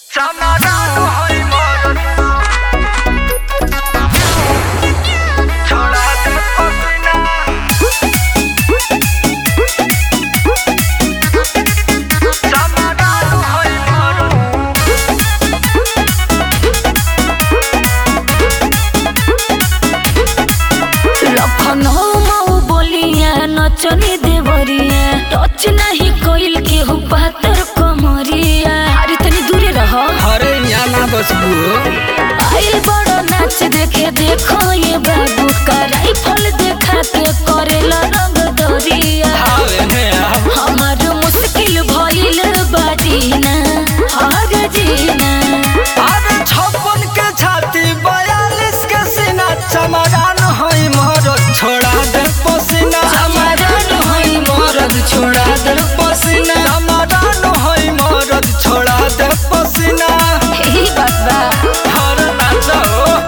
चनी देवरिया टच नहीं कोइल के हो पातर कमरिया अरे तनी दूरे रह अरे यहाँ ना बसबू आइल बड़ो नाच देखे देखो ये बाबू का राइफल देखा के करेला रंग दरिया हमार मुश्किल भइल बाजीना हर जीना अरे 56 के छाती 42 के सीना चमरान होई मरद छोड़ा दे पसीना चमरान होई मरद छोड़ा दे पसीना चमरान होई मरद छोड़ा दे पसीना ही बात बा हर नाचो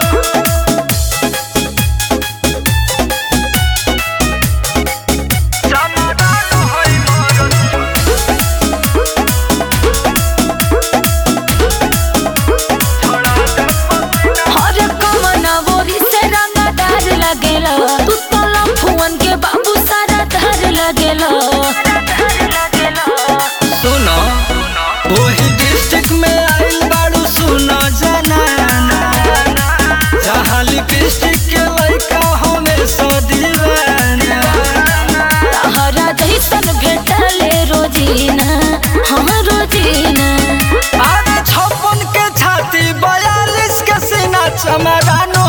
सुनो वही डिस्ट्रिक्ट में आइल बाड़ू सुनो जनाना जहाँ लिपस्टिक के लइका हमेशा दीवाना हरा जैसन भेटले रोजीना हाँ रोजीना अरे 56 के छाती 42 के सीना चमरान